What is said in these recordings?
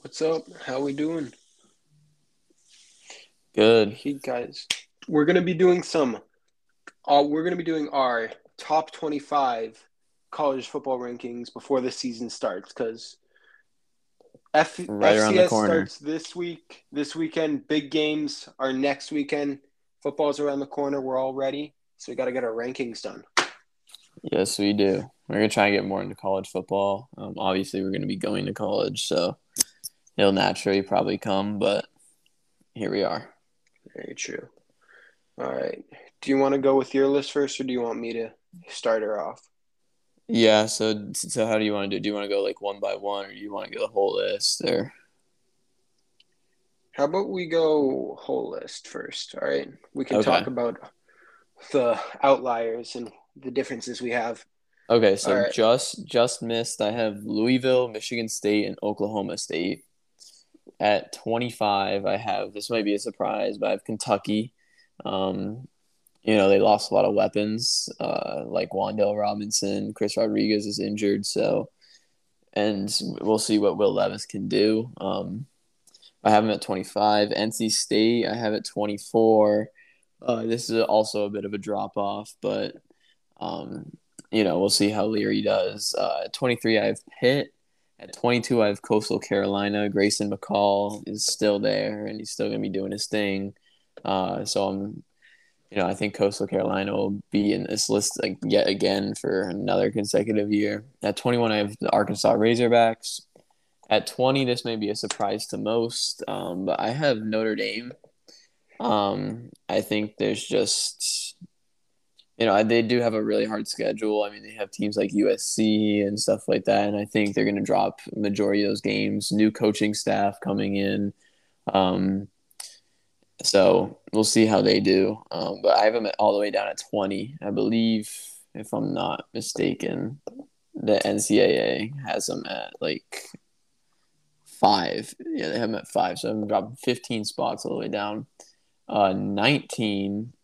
What's up? How we doing? Good. Hey guys, we're gonna be doing our top 25 college football rankings before the season starts because Right around the FCS corner. starts this week, this weekend. Big games are next weekend. Football's around the corner. We're all ready, so we got to get our rankings done. Yes, we do. We're gonna try and get more into college football. Obviously, we're gonna be going to college, so it'll naturally probably come. But here we are. Very true. All right. Do you want to go with your list first, or do you want me to start her off? Yeah. So how do you want to do? Do you want to go like one by one, or do you want to go the whole list? Or How about we go whole list first? All right. We can talk okay, about the outliers and the differences we have. okay. All So right. just missed. I have Louisville, Michigan State, and Oklahoma State. At 25, I have this might be a surprise, but I have Kentucky. Um, they lost a lot of weapons, like Wandale Robinson. Chris Rodriguez is injured, so and we'll see what Will Levis can do. I have him at 25. NC State, I have at 24. This is also a bit of a drop off, but um, we'll see how Leary does. At 23, I have Pitt. At 22, I have Coastal Carolina. Grayson McCall is still there, and he's still going to be doing his thing. So I think Coastal Carolina will be in this list like yet again for another consecutive year. At 21, I have the Arkansas Razorbacks. At 20, this may be a surprise to most, but I have Notre Dame. I think there's just, they do have a really hard schedule. I mean, they have teams like USC and stuff like that, and I think they're going to drop majority of those games. New coaching staff coming in. Um, so we'll see how they do. But I have them all the way down at 20. I believe, if I'm not mistaken, the NCAA has them at like 5. Yeah, they have them at 5. So I'm dropping 15 spots all the way down. 19.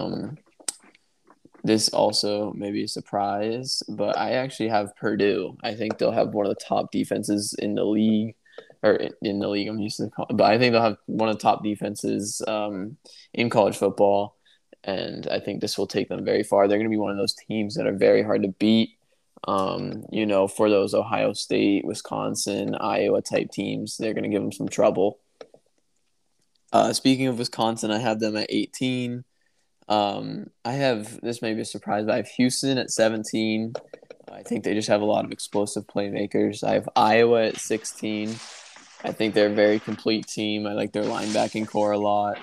This also may be a surprise, but I actually have Purdue. I think they'll have one of the top defenses in the league, or in the league. I'm used to call, but I think they'll have one of the top defenses in college football, and I think this will take them very far. They're going to be one of those teams that are very hard to beat. For those Ohio State, Wisconsin, Iowa type teams, they're going to give them some trouble. Speaking of Wisconsin, I have them at 18. I have this may be a surprise, but I have Houston at 17. I think they just have a lot of explosive playmakers. I have Iowa at 16. I think they're a very complete team. I like their linebacking core a lot.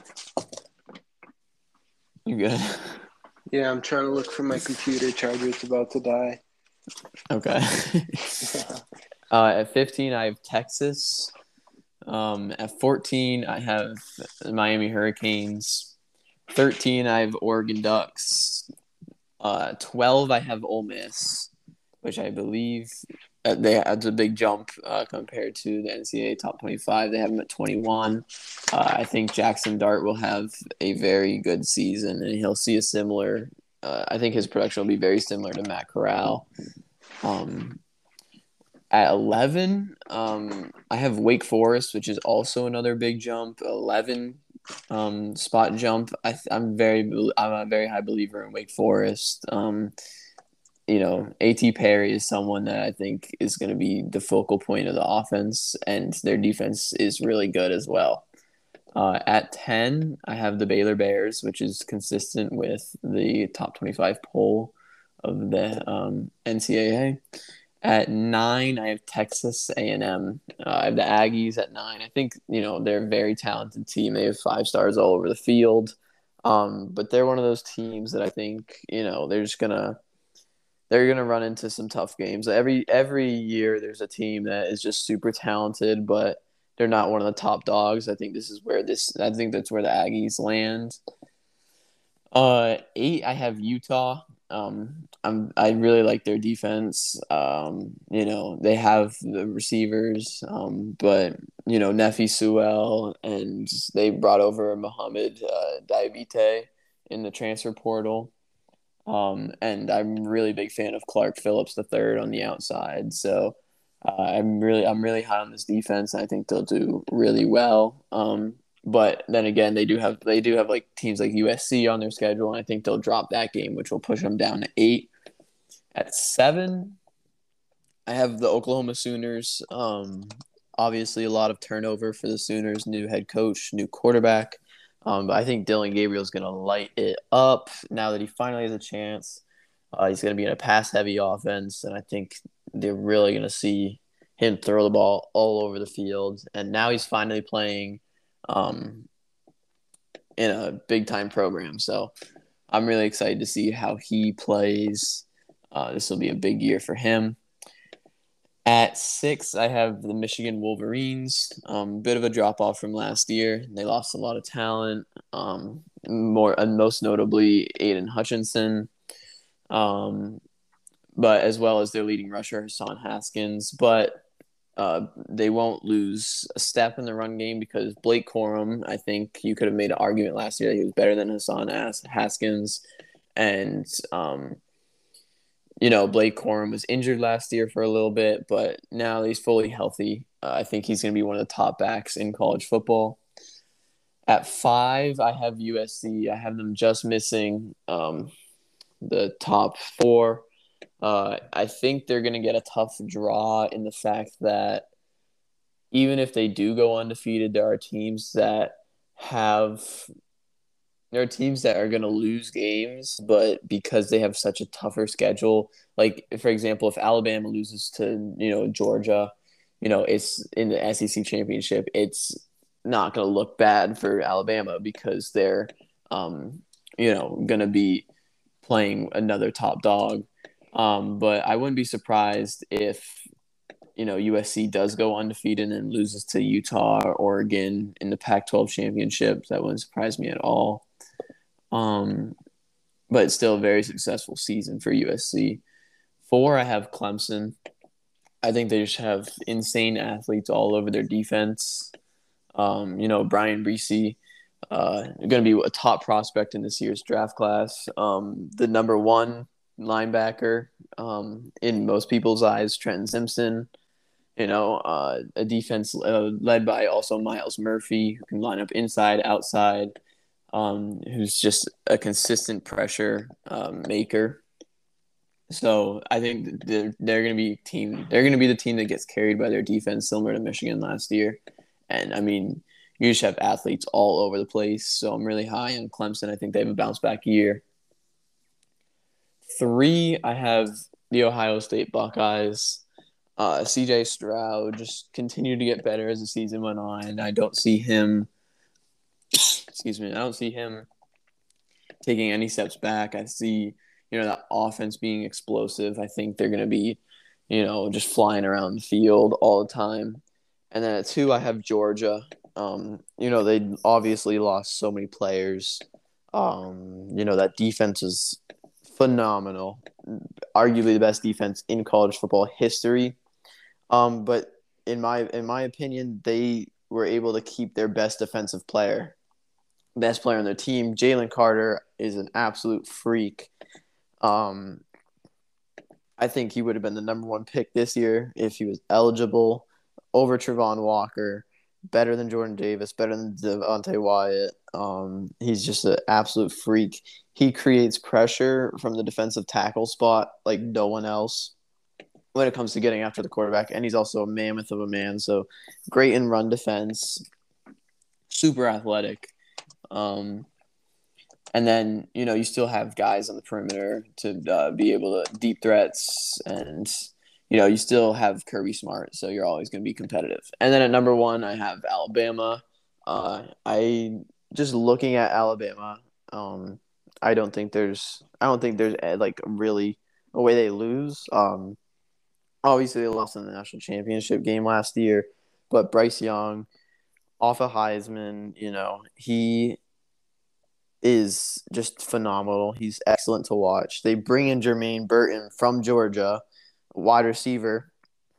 You good? Yeah, I'm trying to look for my computer charger. It's about to die. Okay. At 15, I have Texas. At 14, I have the Miami Hurricanes. 13, I have Oregon Ducks. 12, I have Ole Miss, which I believe that's a big jump compared to the NCAA top 25. They have them at 21. I think Jackson Dart will have a very good season, and he'll see a similar. I think his production will be very similar to Matt Corral. Um, at 11, I have Wake Forest, which is also another big jump. 11 spot jump. I'm a very high believer in Wake Forest. A.T. Perry is someone that I think is going to be the focal point of the offense, and their defense is really good as well. At 10, I have the Baylor Bears, which is consistent with the top 25 poll of the NCAA. At 9, I have Texas A&M. I have the Aggies at 9. I think they're a very talented team. They have 5 stars all over the field, but they're one of those teams that I think they're gonna run into some tough games. Every year, there's a team that is just super talented, but they're not one of the top dogs. I think that's where the Aggies land. 8, I have Utah. I really like their defense. They have the receivers, but Nefi Sewell, and they brought over Mohamed Diabite in the transfer portal. And I'm really big fan of Clark Phillips the third on the outside. So I'm really high on this defense. I think they'll do really well. But then again, they do have like teams like USC on their schedule, and I think they'll drop that game, which will push them down to 8. At 7, I have the Oklahoma Sooners. Obviously, a lot of turnover for the Sooners. New head coach, new quarterback. But I think Dylan Gabriel's going to light it up now that he finally has a chance. He's going to be in a pass-heavy offense, and I think they're really going to see him throw the ball all over the field. And now he's finally playing in a big-time program. So I'm really excited to see how he plays. This will be a big year for him. At 6, I have the Michigan Wolverines. Bit of a drop off from last year. They lost a lot of talent. Most notably Aiden Hutchinson, but as well as their leading rusher Hassan Haskins. But they won't lose a step in the run game because Blake Corum. I think you could have made an argument last year that he was better than Hassan Haskins, and Blake Corum was injured last year for a little bit, but now he's fully healthy. I think he's going to be one of the top backs in college football. At 5, I have USC. I have them just missing the top 4. I think they're going to get a tough draw in the fact that even if they do go undefeated, there are teams that are going to lose games, but because they have such a tougher schedule, like for example, if Alabama loses to, Georgia, it's in the SEC championship, it's not going to look bad for Alabama because they're, going to be playing another top dog. But I wouldn't be surprised if, USC does go undefeated and loses to Utah or Oregon in the Pac-12 championship. That wouldn't surprise me at all. But it's still a very successful season for USC. 4, I have Clemson. I think they just have insane athletes all over their defense. Brian Bresee, going to be a top prospect in this year's draft class. The number 1 linebacker, in most people's eyes, Trenton Simpson. A defense led by also Miles Murphy, who can line up inside, outside. Who's just a consistent pressure maker. So I think they're going to be They're going to be the team that gets carried by their defense, similar to Michigan last year. And I mean, you just have athletes all over the place. So I'm really high on Clemson. I think they have a bounce back year. 3, I have the Ohio State Buckeyes. CJ Stroud just continued to get better as the season went on. I don't see him taking any steps back. I see, that offense being explosive. I think they're going to be, just flying around the field all the time. And then at 2, I have Georgia. They obviously lost so many players. That defense is phenomenal. Arguably the best defense in college football history. But in my opinion, they were able to keep their best player on their team. Jalen Carter is an absolute freak. I think he would have been the number 1 pick this year if he was eligible, over Trevon Walker, better than Jordan Davis, better than Devontae Wyatt. He's just an absolute freak. He creates pressure from the defensive tackle spot like no one else when it comes to getting after the quarterback, and he's also a mammoth of a man, so great in run defense, super athletic. And then, you still have guys on the perimeter to be able to deep threats, and, you still have Kirby Smart, so you're always going to be competitive. And then at number 1, I have Alabama. Just looking at Alabama, I don't think there's like really a way they lose. Obviously they lost in the national championship game last year, but Bryce Young, off a Heisman, he is just phenomenal. He's excellent to watch. They bring in Jermaine Burton from Georgia, wide receiver,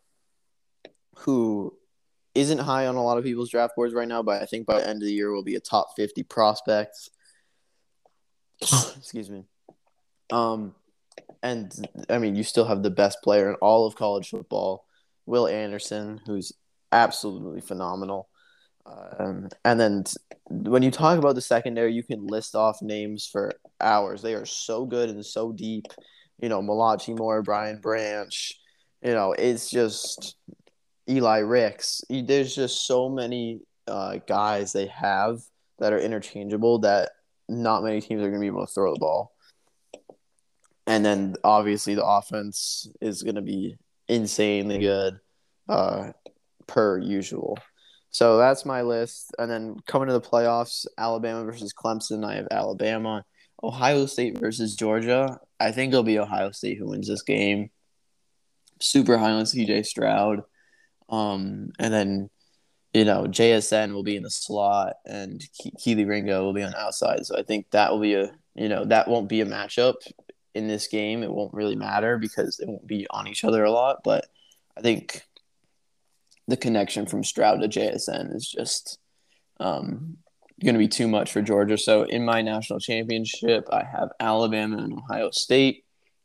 who isn't high on a lot of people's draft boards right now, but I think by the end of the year will be a top 50 prospect. Excuse me. And I mean, you still have the best player in all of college football Will Anderson, who's absolutely phenomenal. And then when you talk about the secondary, you can list off names for hours. They are so good and so deep. Malachi Moore, Brian Branch. It's just Eli Ricks. There's just so many guys they have that are interchangeable that not many teams are going to be able to throw the ball. And then obviously the offense is going to be insanely good per usual. So that's my list. And then coming to the playoffs, Alabama versus Clemson, I have Alabama. Ohio State versus Georgia. I think it'll be Ohio State who wins this game. Super high on CJ Stroud. And then, JSN will be in the slot and Keely Ringo will be on the outside. So I think that will be that won't be a matchup in this game. It won't really matter because they won't be on each other a lot. But I think the connection from Stroud to JSN is just going to be too much for Georgia. So in my national championship, I have Alabama and Ohio State.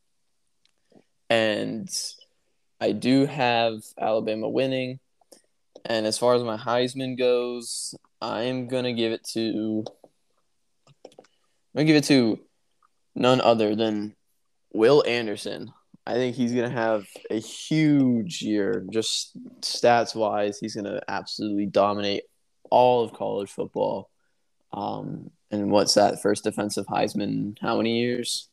And I do have Alabama winning. And as far as my Heisman goes, I'm going to give it to none other than Will Anderson. I think he's going to have a huge year, just stats-wise. He's going to absolutely dominate all of college football. And what's that, first defensive Heisman, how many years?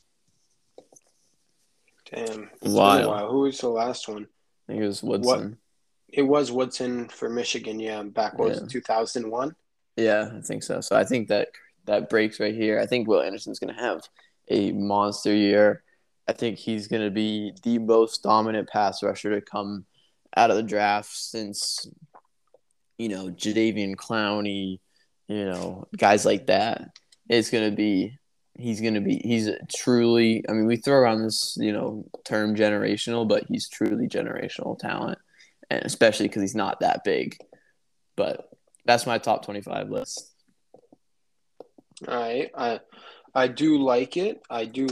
Damn. It's been a while. Who was the last one? I think it was Woodson. It was Woodson for Michigan, back, what was it, 2001? Yeah, I think so. So I think that breaks right here. I think Will Anderson's going to have a monster year. I think he's going to be the most dominant pass rusher to come out of the draft since, Jadeveon Clowney, guys like that. He's truly, we throw around this, term generational, but he's truly generational talent, and especially because he's not that big. But that's my top 25 list. All right. I do like it.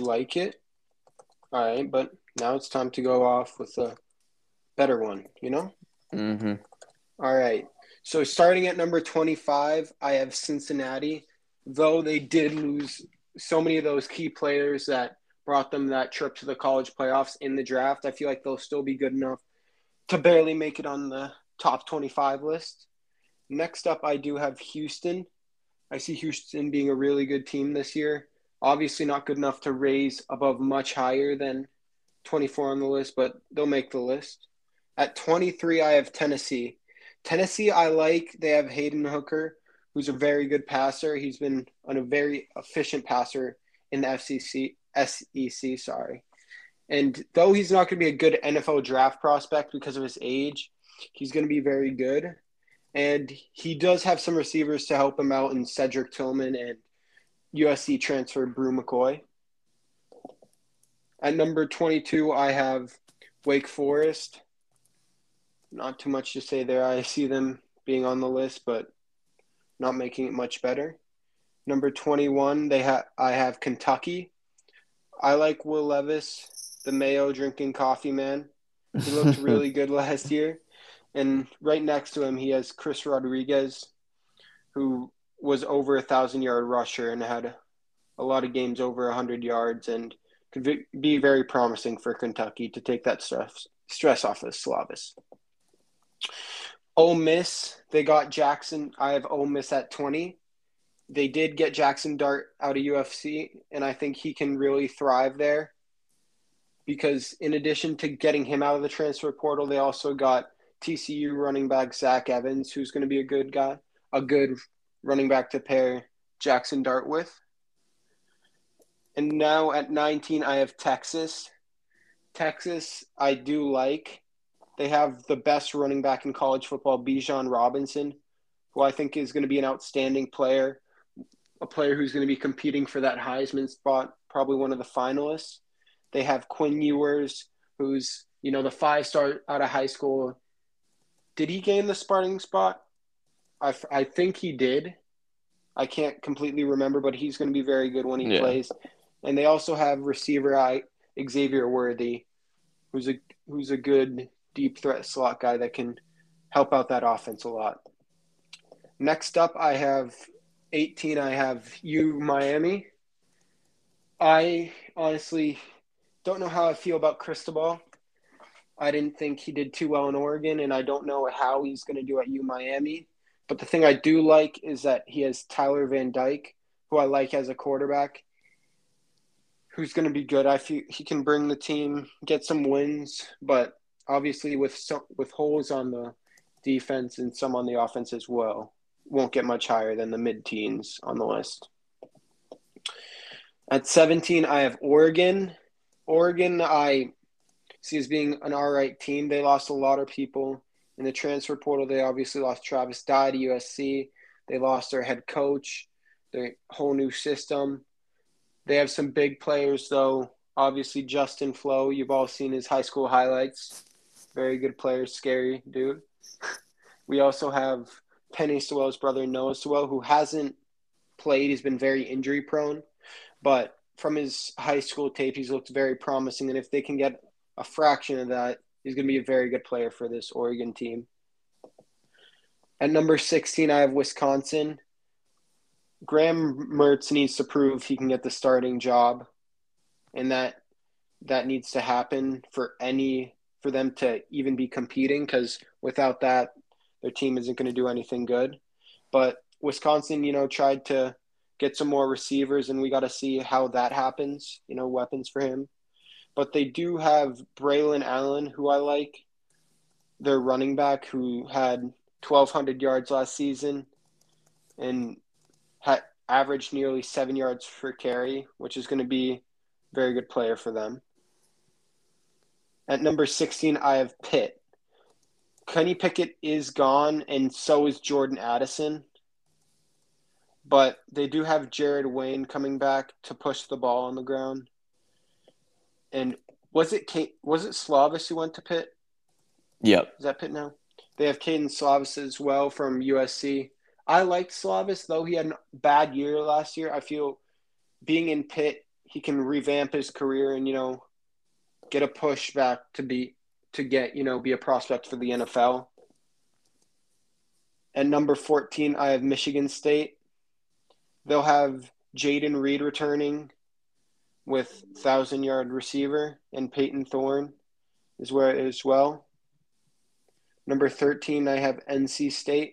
All right, but now it's time to go off with a better one, Mm-hmm. All right. So starting at number 25, I have Cincinnati. Though they did lose so many of those key players that brought them that trip to the college playoffs in the draft, I feel like they'll still be good enough to barely make it on the top 25 list. Next up, I do have Houston. I see Houston being a really good team this year. Obviously not good enough to raise above much higher than 24 on the list, but they'll make the list. At 23, I have Tennessee. Tennessee, I like. They have Hayden Hooker, who's a very good passer. He's been a very efficient passer in the SEC. And though he's not going to be a good NFL draft prospect because of his age, he's going to be very good. And he does have some receivers to help him out in Cedric Tillman and USC transfer Brew McCoy. At number 22, I have Wake Forest. Not too much to say there. I see them being on the list, but not making it much better. Number 21, I have Kentucky. I like Will Levis, the Mayo drinking coffee man. He looked really good last year. And right next to him, he has Chris Rodriguez, who was over 1,000-yard rusher and had a lot of games over 100 yards and could be very promising for Kentucky to take that stress off of Slavis. Ole Miss, they got Jackson. I have Ole Miss at 20. They did get Jackson Dart out of UFC, and I think he can really thrive there because in addition to getting him out of the transfer portal, they also got TCU running back Zach Evans, who's going to be a good guy, a good running back to pair Jackson Dart with. And now at 19, I have Texas. Texas, I do like. They have the best running back in college football, Bijan Robinson, who I think is going to be an outstanding player, a player who's going to be competing for that Heisman spot, probably one of the finalists. They have Quinn Ewers, who's, the 5-star out of high school. Did he gain the starting spot? I think he did. I can't completely remember, but he's going to be very good when he plays. And they also have receiver Xavier Worthy, who's a good deep threat slot guy that can help out that offense a lot. Next up, I have 18. I have Miami. I honestly don't know how I feel about Cristobal. I didn't think he did too well in Oregon, and I don't know how he's going to do at Miami. But the thing I do like is that he has Tyler Van Dyke, who I like as a quarterback, who's going to be good. I feel he can bring the team, get some wins, but obviously with holes on the defense and some on the offense as well, won't get much higher than the mid-teens on the list. At 17, I have Oregon. Oregon, I see as being an all right team. They lost a lot of people in the transfer portal. They obviously lost Travis Dye to USC. They lost their head coach, their whole new system. They have some big players, though. Obviously, Justin Flo. You've all seen his high school highlights. Very good player, scary dude. We also have Penny Sewell's brother, Noah Sewell, who hasn't played. He's been very injury prone. But from his high school tape, he's looked very promising. And if they can get a fraction of that, he's going to be a very good player for this Oregon team. At number 16, I have Wisconsin. Graham Mertz needs to prove he can get the starting job, and that needs to happen for them to even be competing, because without that, their team isn't going to do anything good. But Wisconsin, tried to get some more receivers, and we got to see how that happens, weapons for him. But they do have Braylon Allen, who I like, their running back, who had 1,200 yards last season and had averaged nearly 7 yards per carry, which is going to be a very good player for them. At number 16, I have Pitt. Kenny Pickett is gone, and so is Jordan Addison. But they do have Jared Wayne coming back to push the ball on the ground. And was it Slavis who went to Pitt? Yep. Is that Pitt now? They have Caden Slavis as well from USC. I liked Slavis, though he had a bad year last year. I feel being in Pitt, he can revamp his career and, get a push back to be a prospect for the NFL. At number 14, I have Michigan State. They'll have Jaden Reed returning with 1,000-yard receiver, and Peyton Thorne is where it is as well. Number 13, I have NC State.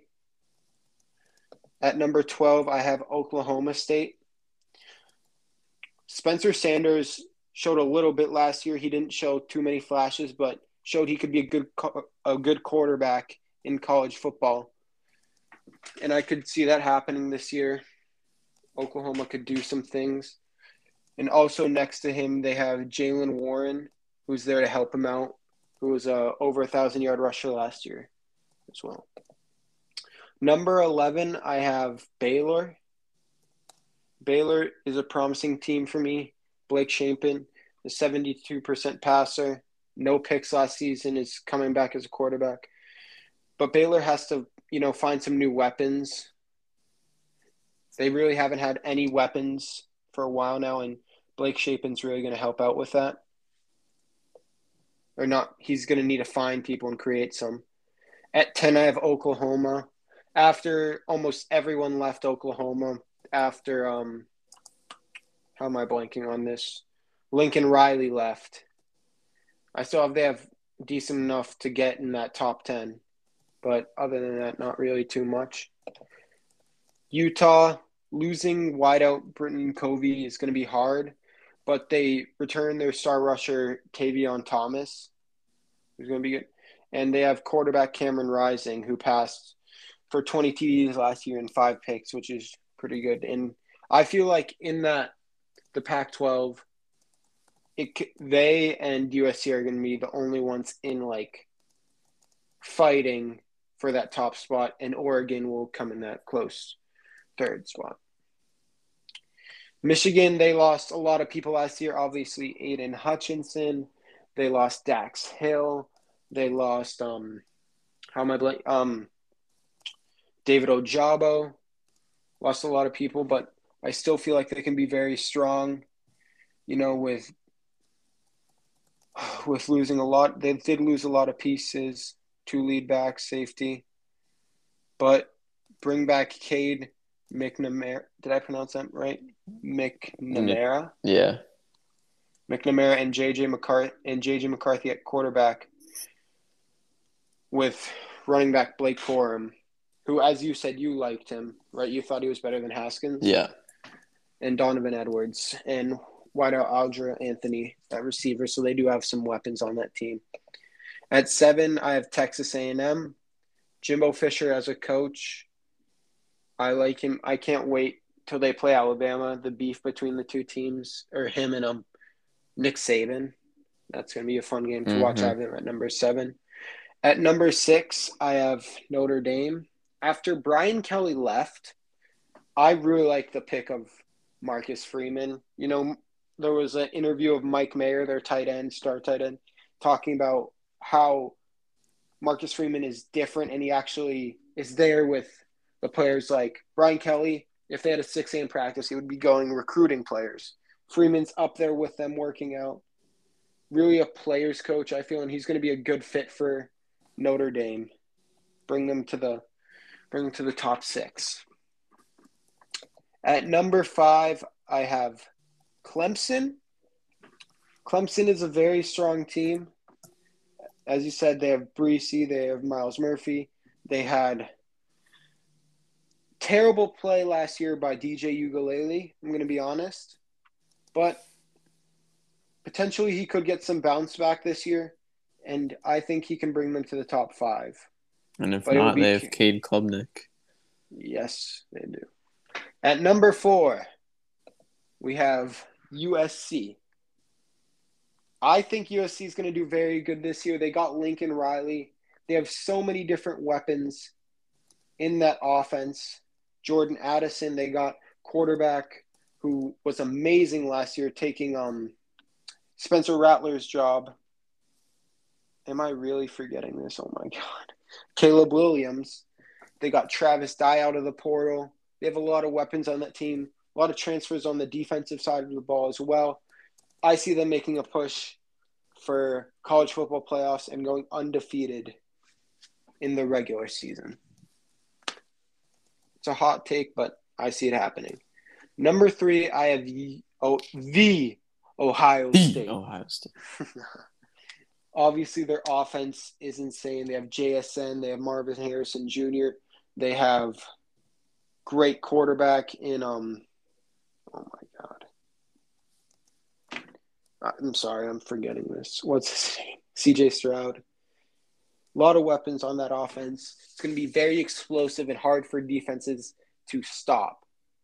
At number 12, I have Oklahoma State. Spencer Sanders showed a little bit last year. He didn't show too many flashes, but showed he could be a good quarterback in college football. And I could see that happening this year. Oklahoma could do some things. And also next to him, they have Jaylen Warren, who's there to help him out, who was over 1,000-yard rusher last year as well. Number 11, I have Baylor. Baylor is a promising team for me. Blake Shapen, a 72% passer, no picks last season, is coming back as a quarterback. But Baylor has to, find some new weapons. They really haven't had any weapons for a while now, and Blake Shapen's really going to help out with that. Or not, he's going to need to find people and create some. At 10, I have Oklahoma. After almost everyone left Oklahoma, after how am I blanking on this? Lincoln Riley left. They have decent enough to get in that top 10. But other than that, not really too much. Utah, losing wideout Britton Covey is going to be hard, but they return their star rusher Tavion Thomas, who's going to be good. And they have quarterback Cameron Rising, who passed for 20 TDs last year and 5 picks, which is pretty good. And I feel like in the Pac-12, they and USC are going to be the only ones in fighting for that top spot, and Oregon will come in that close third spot. Michigan, they lost a lot of people last year. Obviously, Aiden Hutchinson. They lost Dax Hill. They lost David Ojabo. Lost a lot of people, but I still feel like they can be very strong, with with losing a lot. They did lose a lot of pieces, two lead back, safety, but bring back Cade McNamara. Did I pronounce that right? McNamara. Yeah. McNamara and JJ McCarthy at quarterback, with running back Blake Corum, who, as you said, you liked him, right? You thought he was better than Haskins. Yeah. And Donovan Edwards and wideout Aldra Anthony at receiver, so they do have some weapons on that team. At 7, I have Texas A&M. Jimbo Fisher as a coach. I like him. I can't wait till they play Alabama. The beef between the two teams, or him and Nick Saban. That's going to be a fun game to watch. I have them at number 7. At number 6, I have Notre Dame. After Brian Kelly left, I really like the pick of Marcus Freeman. You know, there was an interview of Mike Mayer, their star tight end, talking about how Marcus Freeman is different, and he actually is there with the players. Like Brian Kelly, if they had a 6 a.m. practice, he would be going recruiting players. Freeman's up there with them working out. Really a player's coach, I feel, and he's going to be a good fit for Notre Dame. Bring them to the top 6. At number 5, I have Clemson. Clemson is a very strong team. As you said, they have Breesy, they have Miles Murphy. They had terrible play last year by DJ Ugalele, I'm going to be honest. But potentially he could get some bounce back this year, and I think he can bring them to the top 5. And if not, they have Cade Klubnik. Yes, they do. At number 4, we have USC. I think USC is going to do very good this year. They got Lincoln Riley. They have so many different weapons in that offense. Jordan Addison, they got quarterback who was amazing last year, taking Spencer Rattler's job. Am I really forgetting this? Oh, my God. Caleb Williams. They got Travis Dye out of the portal. They have a lot of weapons on that team, a lot of transfers on the defensive side of the ball as well. I see them making a push for college football playoffs and going undefeated in the regular season. It's a hot take, but I see it happening. Number 3, I have the Ohio State. Ohio State. Obviously, their offense is insane. They have JSN. They have Marvin Harrison Jr. They have great quarterback in oh my God. I'm sorry, I'm forgetting this. What's his name? CJ Stroud. A lot of weapons on that offense. It's going to be very explosive and hard for defenses to stop.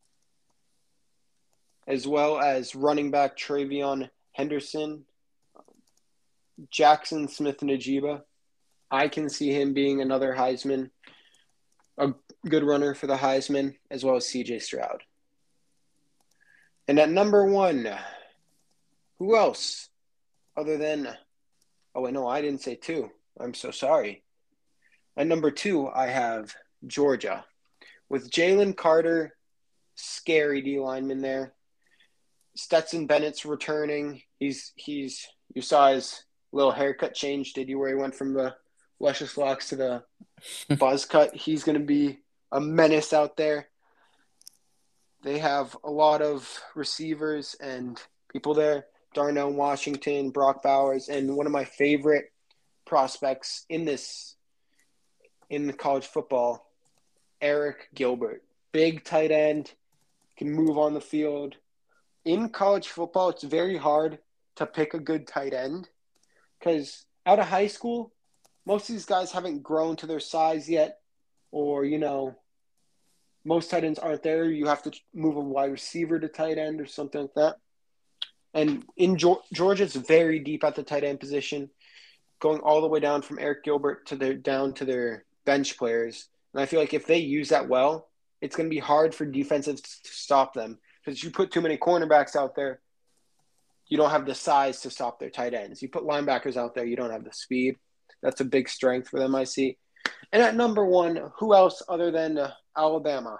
As well as running back Travion Henderson, Jackson Smith-Njigba. I can see him being another Heisman, a good runner for the Heisman, as well as CJ Stroud. And at number 1, who else other than – oh, wait, no, I didn't say 2. I'm so sorry. At number 2, I have Georgia. With Jalen Carter, scary D lineman there. Stetson Bennett's returning. He's you saw his little haircut change, did you, where he went from the luscious locks to the buzz cut? He's going to be a menace out there. They have a lot of receivers and people there. Darnell Washington, Brock Bowers, and one of my favorite prospects in college football, Eric Gilbert. Big tight end, can move on the field. In college football, it's very hard to pick a good tight end because out of high school, most of these guys haven't grown to their size yet, or, most tight ends aren't there. You have to move a wide receiver to tight end or something like that. And in Georgia, it's very deep at the tight end position, going all the way down from Eric Gilbert down to their bench players. And I feel like if they use that well, it's going to be hard for defenses to stop them. Because you put too many cornerbacks out there, you don't have the size to stop their tight ends. You put linebackers out there, you don't have the speed. That's a big strength for them, I see. And at number 1, who else other than Alabama?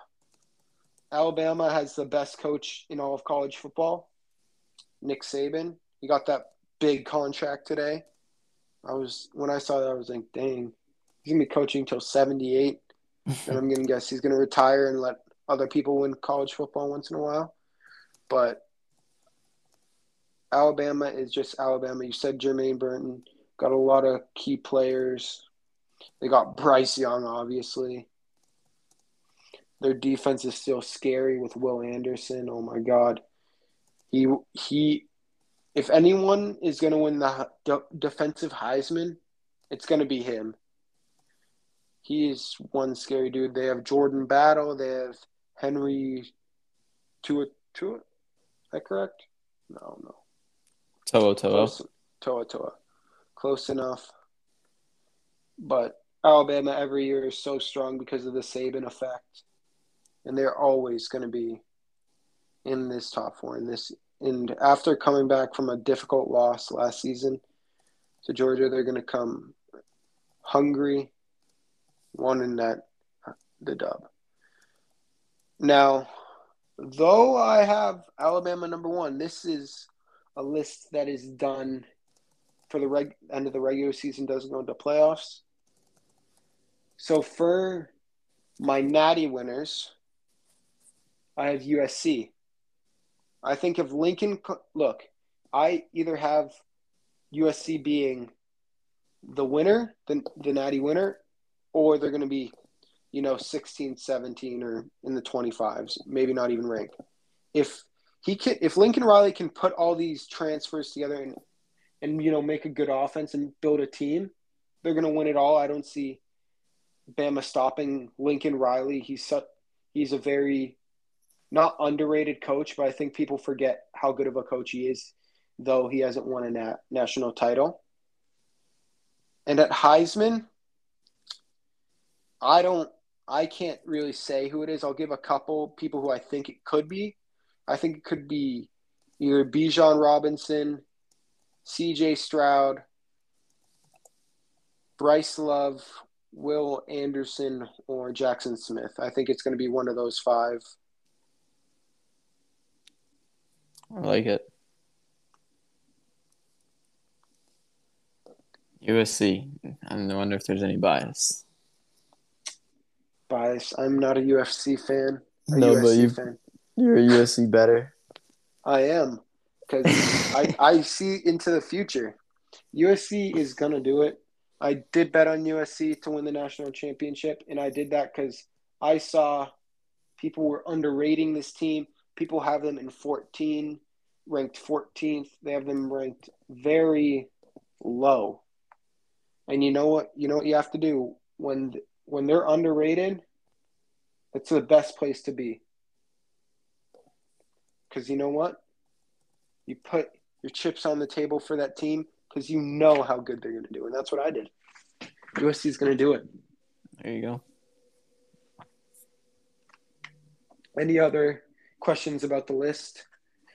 Alabama has the best coach in all of college football, Nick Saban. He got that big contract today. When I saw that, I was like, dang, he's gonna be coaching till 78, and I'm gonna guess he's gonna retire and let other people win college football once in a while. But Alabama is just Alabama. You said Jermaine Burton got a lot of key players. They got Bryce Young, obviously. Their defense is still scary with Will Anderson. Oh my God, he. If anyone is going to win the defensive Heisman, it's going to be him. He's one scary dude. They have Jordan Battle. They have Henry Tua. Is that correct? No. Toa. Close enough. But Alabama every year is so strong because of the Saban effect. And they're always going to be in this top four. And after coming back from a difficult loss last season to Georgia, they're going to come hungry, wanting the dub. Now, though I have Alabama number one, this is a list that is done for the end of the regular season, doesn't go into playoffs. So for my natty winners, I have USC. I think if Lincoln – look, I either have USC being the winner, the natty winner, or they're going to be, 16, 17, or in the 25s, maybe not even ranked. If Lincoln Riley can put all these transfers together and make a good offense and build a team, they're going to win it all. I don't see Bama stopping Lincoln Riley. He's a very not underrated coach, but I think people forget how good of a coach he is, though he hasn't won a national title. And at Heisman, I can't really say who it is. I'll give a couple people who I think it could be. I think it could be either Bijan Robinson, C.J. Stroud, Bryce Love, Will Anderson, or Jackson Smith. I think it's going to be one of those five. I like it. USC. I wonder if there's any bias. I'm not a UFC fan. No, but you're a USC better. I am, because I see into the future. USC is going to do it. I did bet on USC to win the national championship, and I did that because I saw people were underrating this team. People have them in ranked 14th. They have them ranked very low. And you know what? You know what you have to do when they're underrated? It's the best place to be. Because you know what? You put your chips on the table for that team because you know how good they're going to do. And that's what I did. USC is going to do it. There you go. Any other questions about the list?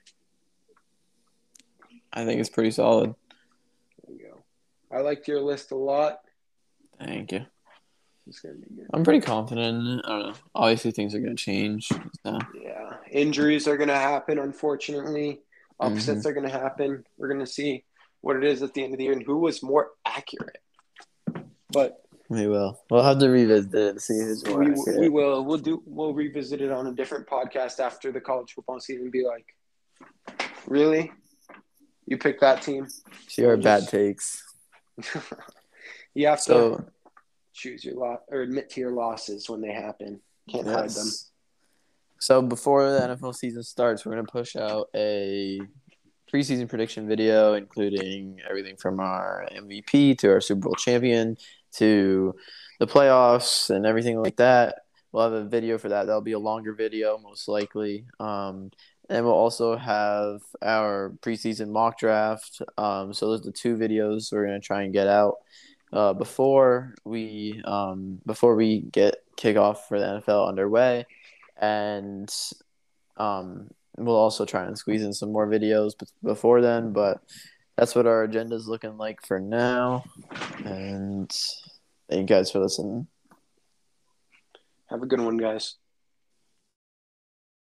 I think it's pretty solid. There you go. I liked your list a lot. Thank you. It's going to be good. I'm pretty confident in it. I don't know. Obviously, things are going to change. So. Yeah. Injuries are going to happen, unfortunately. Upsets are going to happen. We're going to see what it is at the end of the year and who was more accurate. But we will. We'll have to revisit it and see who's more accurate. We will. We'll revisit it on a different podcast after the college football season and be like, really? You picked that team? See our bad takes. You have to choose your loss or admit to your losses when they happen. Can't hide them. So before the NFL season starts, we're going to push out a preseason prediction video, including everything from our MVP to our Super Bowl champion to the playoffs and everything like that. We'll have a video for that. That'll be a longer video, most likely. And we'll also have our preseason mock draft. So those are the two videos we're going to try and get out before we get kickoff for the NFL underway. And we'll also try and squeeze in some more videos before then, but that's what our agenda is looking like for now. And thank you guys for listening. Have a good one, guys.